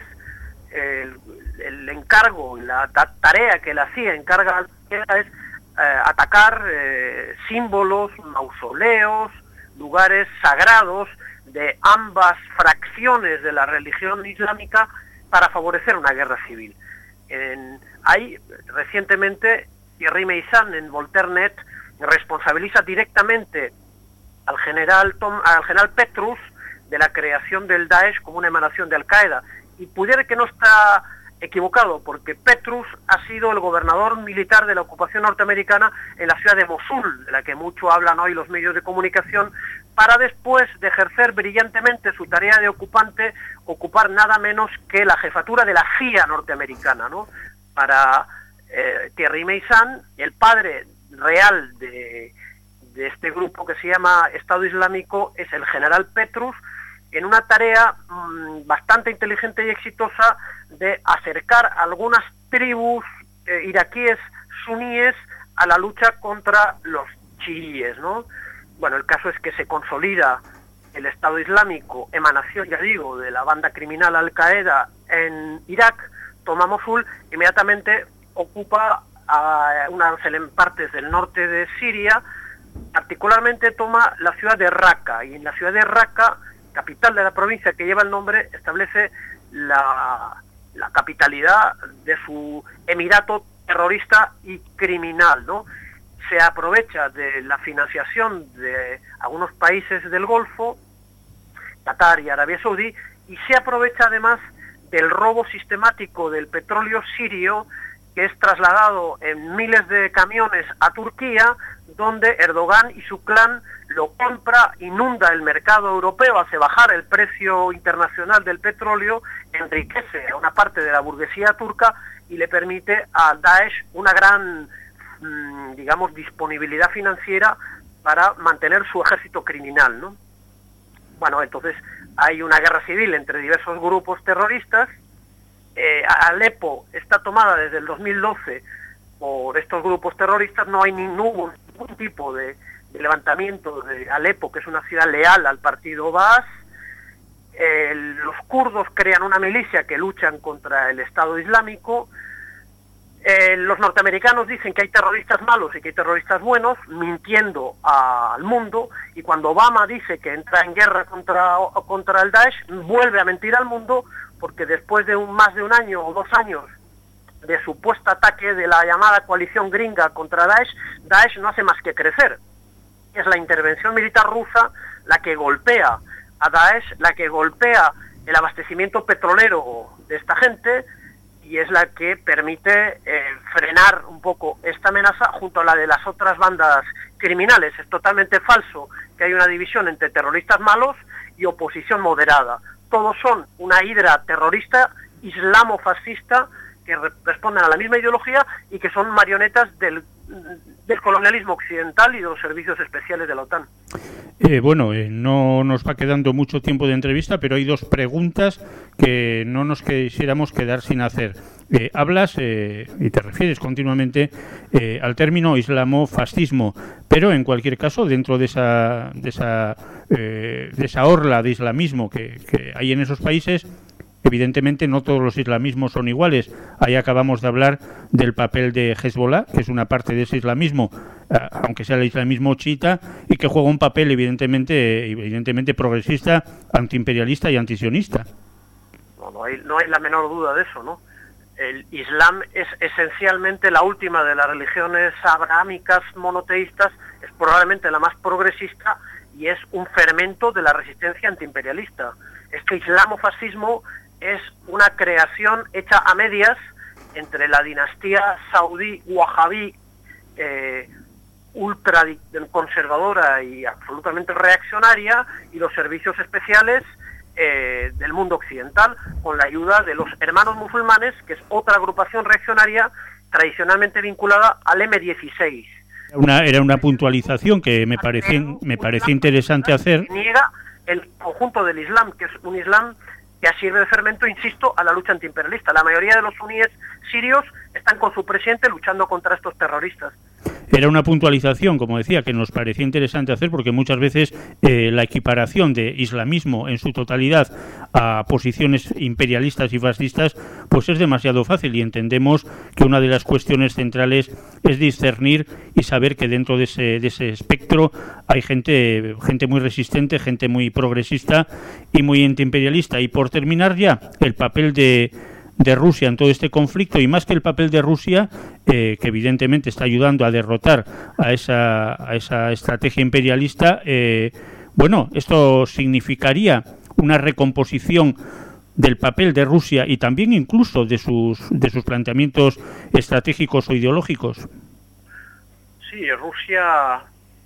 El, el encargo, la tarea que la C I A encarga a Al-Qaeda es Eh, atacar eh, símbolos, mausoleos, lugares sagrados de ambas fracciones de la religión islámica para favorecer una guerra civil. En, hay recientemente Thierry Meyssan en Voltaire punto net responsabiliza directamente al general Tom, al general Petrus de la creación del Daesh como una emanación de Al-Qaeda, y pudiera que no está equivocado, porque Petrus ha sido el gobernador militar de la ocupación norteamericana en la ciudad de Mosul, de la que mucho hablan hoy los medios de comunicación, para después de ejercer brillantemente su tarea de ocupante, ocupar nada menos que la jefatura de la C I A norteamericana, ¿no? Para eh, Thierry Meyssan, el padre real de, de este grupo que se llama Estado Islámico es el general Petrus, en una tarea mmm, bastante inteligente y exitosa de acercar a algunas tribus eh, iraquíes suníes a la lucha contra los chiíes, ¿no? Bueno, el caso es que se consolida el Estado Islámico, emanación, ya digo, de la banda criminal Al-Qaeda en Irak, toma Mosul, inmediatamente ocupa a unas partes del norte de Siria, particularmente toma la ciudad de Raqqa, y en la ciudad de Raqqa, capital de la provincia que lleva el nombre, establece la, la capitalidad de su emirato terrorista y criminal, ¿no? Se aprovecha de la financiación de algunos países del Golfo, Qatar y Arabia Saudí, y se aprovecha además del robo sistemático del petróleo sirio, que es trasladado en miles de camiones a Turquía, donde Erdogan y su clan lo compra, inunda el mercado europeo, hace bajar el precio internacional del petróleo, enriquece a una parte de la burguesía turca y le permite a Daesh una gran, mmm, digamos, disponibilidad financiera para mantener su ejército criminal, ¿no? Bueno, entonces hay una guerra civil entre diversos grupos terroristas. Eh, Alepo está tomada desde el dos mil doce por estos grupos terroristas, no hay ni, no hubo ningún tipo de, de levantamiento de Alepo, que es una ciudad leal al partido Baas. Eh, los kurdos crean una milicia que luchan contra el Estado Islámico. Eh, los norteamericanos dicen que hay terroristas malos y que hay terroristas buenos, mintiendo a, al mundo, y cuando Obama dice que entra en guerra contra, contra el Daesh, vuelve a mentir al mundo, porque después de un, más de un año o dos años de supuesto ataque de la llamada coalición gringa contra Daesh, Daesh no hace más que crecer. Es la intervención militar rusa la que golpea a Daesh, la que golpea el abastecimiento petrolero de esta gente, y es la que permite eh, frenar un poco esta amenaza junto a la de las otras bandas criminales. Es totalmente falso que hay una división entre terroristas malos y oposición moderada. Todos son una hidra terrorista islamofascista que re responden a la misma ideología y que son marionetas del, del colonialismo occidental y de los servicios especiales de la OTAN. Eh, bueno, eh, no nos va quedando mucho tiempo de entrevista, pero hay dos preguntas que no nos quisiéramos quedar sin hacer. Eh, hablas eh, y te refieres continuamente eh, al término islamofascismo, pero en cualquier caso, dentro de esa de esa, eh, de esa orla de islamismo que, que hay en esos países, evidentemente no todos los islamismos son iguales. Ahí acabamos de hablar del papel de Hezbollah, que es una parte de ese islamismo, aunque sea el islamismo chiita, y que juega un papel evidentemente evidentemente progresista, antiimperialista y antisionista. No, no hay, no hay la menor duda de eso, ¿no? El Islam es esencialmente la última de las religiones abrahámicas monoteístas, es probablemente la más progresista y es un fermento de la resistencia antiimperialista. Este islamofascismo es una creación hecha a medias entre la dinastía saudí wahabí eh, ultra conservadora y absolutamente reaccionaria y los servicios especiales eh, del mundo occidental, con la ayuda de los hermanos musulmanes, que es otra agrupación reaccionaria tradicionalmente vinculada al eme dieciséis. Una, era una puntualización que me parecía, me parecía interesante hacer. Niega el conjunto del Islam, que es un Islam que sirve de fermento, insisto, a la lucha antiimperialista. La mayoría de los suníes sirios están con su presidente luchando contra estos terroristas. Era una puntualización, como decía, que nos parecía interesante hacer porque muchas veces eh, la equiparación de islamismo en su totalidad a posiciones imperialistas y fascistas pues es demasiado fácil, y entendemos que una de las cuestiones centrales es discernir y saber que dentro de ese, de ese espectro hay gente, gente muy resistente, gente muy progresista y muy antiimperialista. Y por terminar ya, el papel de de Rusia en todo este conflicto, y más que el papel de Rusia, eh, que evidentemente está ayudando a derrotar a esa, a esa estrategia imperialista, eh, bueno, esto significaría una recomposición del papel de Rusia y también incluso de sus, de sus planteamientos estratégicos o ideológicos. Sí, Rusia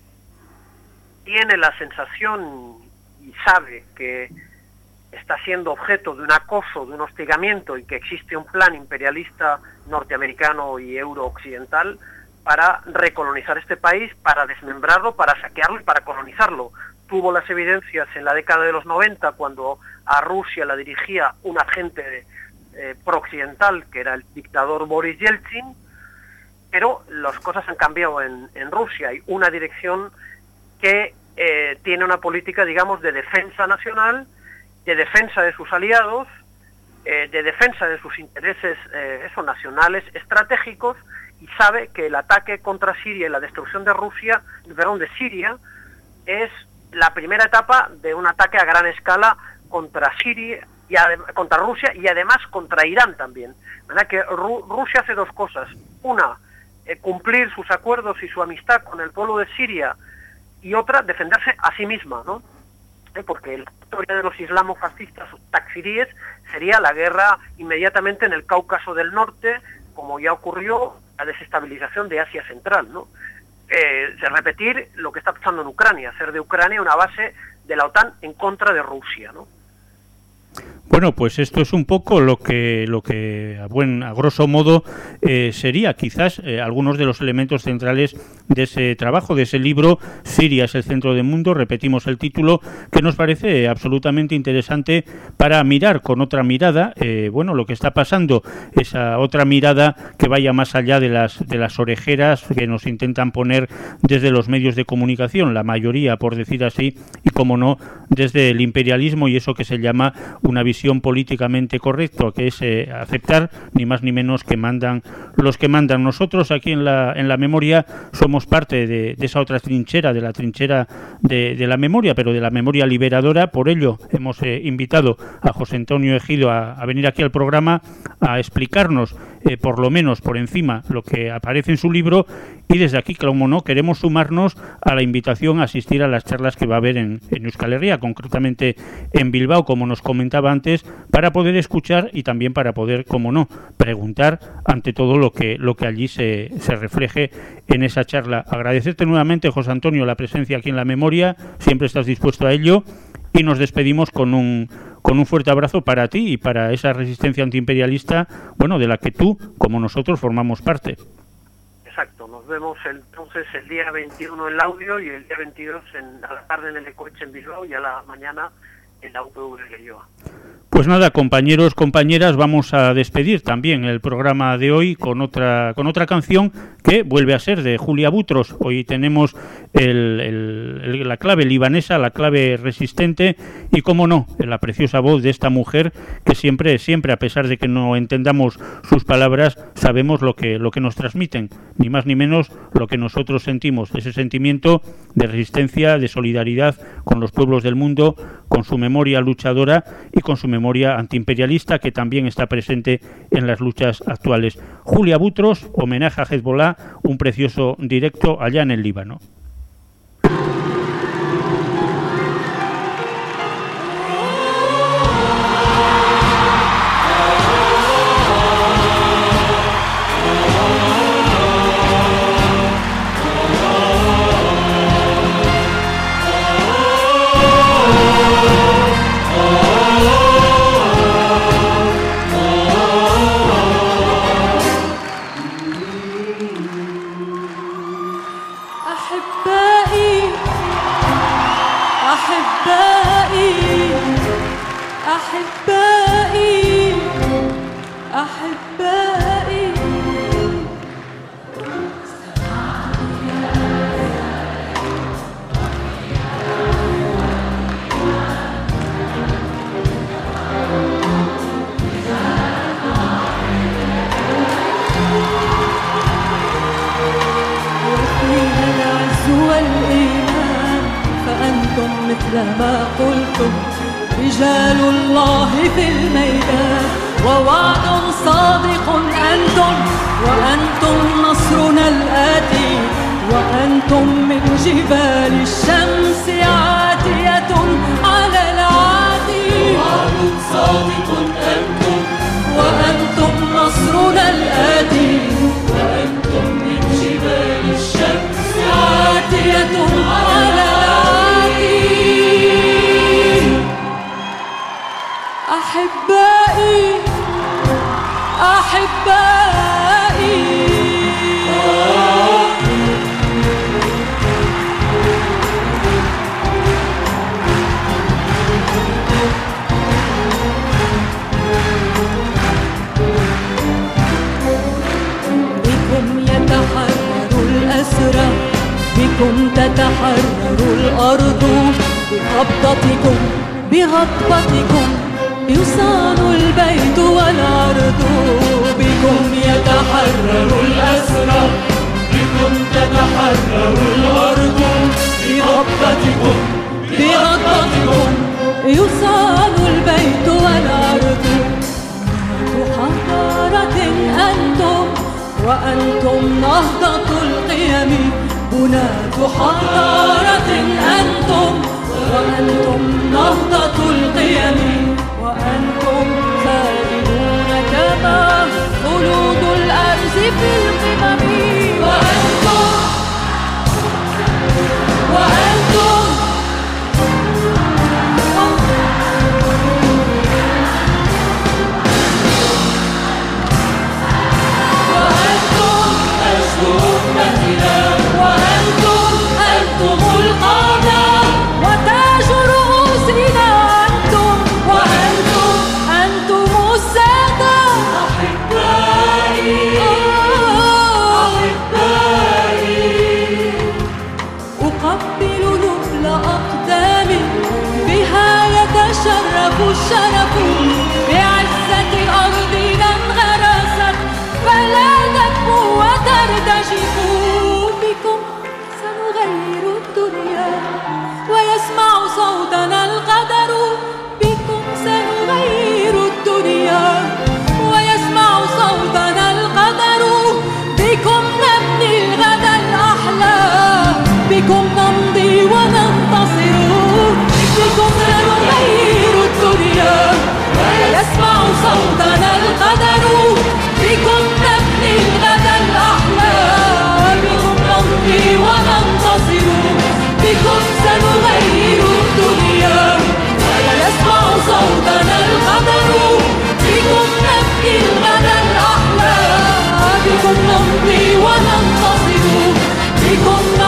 tiene la sensación y sabe que está siendo objeto de un acoso, de un hostigamiento, y que existe un plan imperialista norteamericano y eurooccidental para recolonizar este país, para desmembrarlo, para saquearlo y para colonizarlo. Tuvo las evidencias en la década de los noventa, cuando a Rusia la dirigía un agente eh, prooccidental, que era el dictador Boris Yeltsin, pero las cosas han cambiado en, en Rusia. Hay una dirección que eh, tiene una política, digamos, de defensa nacional, de defensa de sus aliados, eh, de defensa de sus intereses eh, eso, nacionales estratégicos, y sabe que el ataque contra Siria y la destrucción de Rusia, perdón, de Siria, es la primera etapa de un ataque a gran escala contra Siria y contra Rusia, y además contra Irán también. ¿Verdad? Que Ru Rusia hace dos cosas: una, eh, cumplir sus acuerdos y su amistad con el pueblo de Siria, y otra, defenderse a sí misma, ¿no? Porque la historia de los islamofascistas o takfiríes sería la guerra inmediatamente en el Cáucaso del Norte, como ya ocurrió la desestabilización de Asia Central, ¿no? Eh, de repetir lo que está pasando en Ucrania, hacer de Ucrania una base de la OTAN en contra de Rusia, ¿no? Bueno, pues esto es un poco lo que, lo que a, buen, a grosso modo, eh, sería quizás eh, algunos de los elementos centrales de ese trabajo, de ese libro, Siria es el centro del mundo. Repetimos el título, que nos parece absolutamente interesante para mirar con otra mirada, eh, bueno, lo que está pasando, esa otra mirada que vaya más allá de las, de las orejeras que nos intentan poner desde los medios de comunicación, la mayoría, por decir así, y como no, desde el imperialismo y eso que se llama una visión políticamente correcta, que es eh, aceptar ni más ni menos que mandan los que mandan. Nosotros aquí en la, en la memoria somos parte de, de esa otra trinchera, de la trinchera de, de la memoria, pero de la memoria liberadora. Por ello hemos eh, invitado a José Antonio Ejido a, a venir aquí al programa a explicarnos eh, por lo menos por encima lo que aparece en su libro, y desde aquí, como no, queremos sumarnos a la invitación a asistir a las charlas que va a haber en, en Euskal Herria, concretamente en Bilbao, como nos comentaba antes, para poder escuchar y también para poder, como no, preguntar ante todo lo que lo que allí se, se refleje en esa charla. Agradecerte nuevamente, José Antonio, la presencia aquí en la memoria, siempre estás dispuesto a ello, y nos despedimos con un con un fuerte abrazo para ti y para esa resistencia antiimperialista, bueno, de la que tú, como nosotros, formamos parte. Exacto, nos vemos entonces el día veintiuno en Laudio y el día veintidós en, a la tarde en el Ecoche en Bilbao, y a la mañana en la U P V de Leioa. Pues nada, compañeros, compañeras, vamos a despedir también el programa de hoy con otra con otra canción que vuelve a ser de Julia Butros. Hoy tenemos el, el, el, la clave libanesa, la clave resistente, y cómo no, la preciosa voz de esta mujer que siempre, siempre, a pesar de que no entendamos sus palabras, sabemos lo que, lo que nos transmiten, ni más ni menos lo que nosotros sentimos, ese sentimiento de resistencia, de solidaridad con los pueblos del mundo, con su memoria luchadora y con su memoria antiimperialista, que también está presente en las luchas actuales. Julia Butros, homenaje a Hezbollah, un precioso directo allá en el Líbano. أحبائي فعلتم مثل ما قلتم رجال الله في الميدان، ووعد صادق أنتم، وأنتم نصرنا الآتي، وأنتم من جبال الشمس عاتية على العادي. وعد صادق أنتم، وأنتم نصرنا الآتي، وأنتم من جبال الشمس عاتية على العادي. أحبائي أحبائي بكم يتحرر الأسرى، بكم تتحرر الأرض، بقبضتكم بغضبتكم يصان البيت والأرض. بكم يتحرر الأسرى، بكم تتحرر الأرض، بغضبتكم بغضبتكم يصان البيت والأرض. حضارة أنتم، وأنتم نهضة القيم، بناة حضارة أنتم، وأنتم نهضة القيم، وأنتم خالدون كما خلود الأرز في القمم. وأنتم وأنتم وأنتم أجل أمتنا، وأنتم أنتم القادة وتاج رؤوسنا، أنتم وأنتم أنتم السادة. أحبائي أحبائي أقبل نبل أقدام بها يتشرف الشرف، بعزة أرضنا انغرست فلا تكفو وترتجف. بكم سنغير الدنيا ويسمع صوتنا القدر، بكم سنغير الدنيا ويسمع صوتنا القدر. بكم نبني الغد الأحلى، بكم نمضي وننتصر، بكم سنغير الدنيا ويسمع صوتنا القدر. بكم نبني الغد الأحلى، بكم نمضي وننتصر، بكم سنغير الدنيا ويسمع صوتنا القدر. بكم نبني الغد الأحلى، بكم نمضي وننتصر، بكم